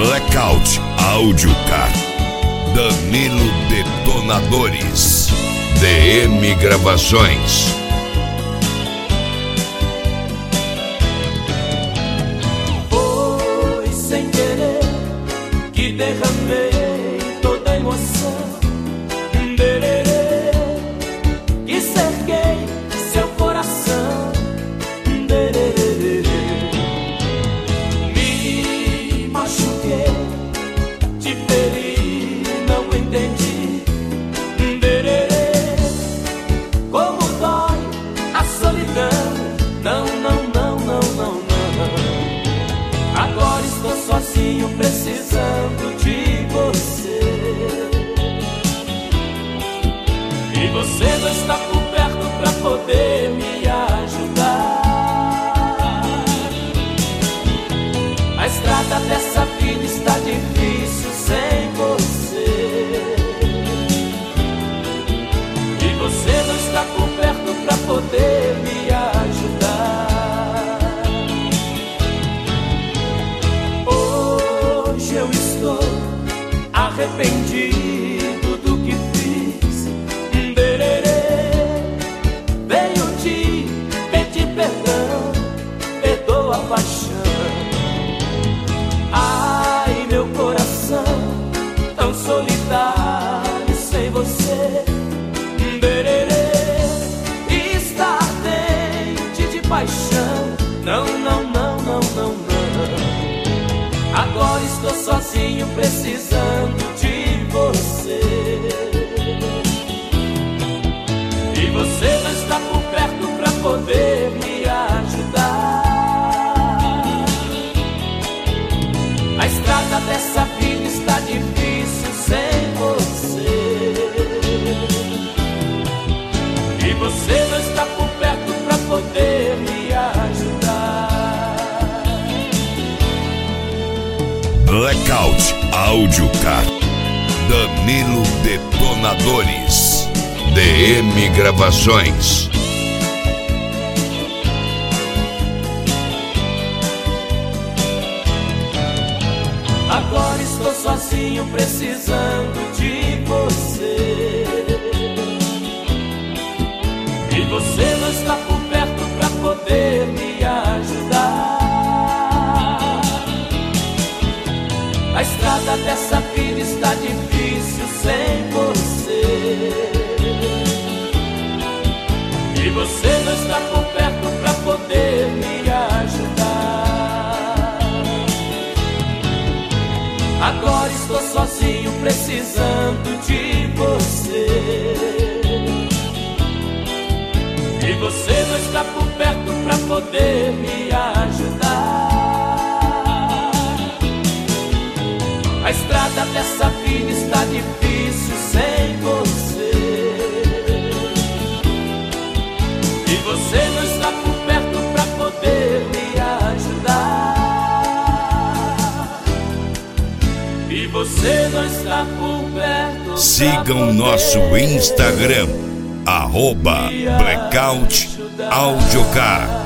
Blackout Audiocar, Danilo Detonadores, DM Gravações. Foi sem querer que derramei toda a emoção, que cerquei seu coração, me machuquei, te feri, não entendi, como dói a solidão, não, não, não, não, não, não. Agora estou sozinho precisando de você, e você não está por perto pra poder me ajudar. A estrada dessa vida está difícil sem você, e você não está por perto pra poder me ajudar. Hoje eu estou arrependido do que fiz, venho te pedir perdão, perdoa a paixão. Ai, meu coração tão solitário sem você, está ardente de paixão, não, não, não, não, não, não. Agora estou sozinho precisando de você, e você não está por perto pra poder me ajudar. A estrada dessa vida está difícil sem você, e você não está por perto pra poder me ajudar. Blackout Audiocar, Danilo Detonadores, DM Gravações. Agora estou sozinho precisando de você, e você não está por perto pra poder me ajudar. A estrada dessa vida está difícil sem você, e você não está por perto pra poder me ajudar. Agora estou sozinho precisando de você, e você não está por perto pra poder me ajudar. A estrada dessa vida está difícil sem você, e você não está por perto pra poder me ajudar. E você não está por perto. Sigam nosso Instagram, @Blackout Audiocar.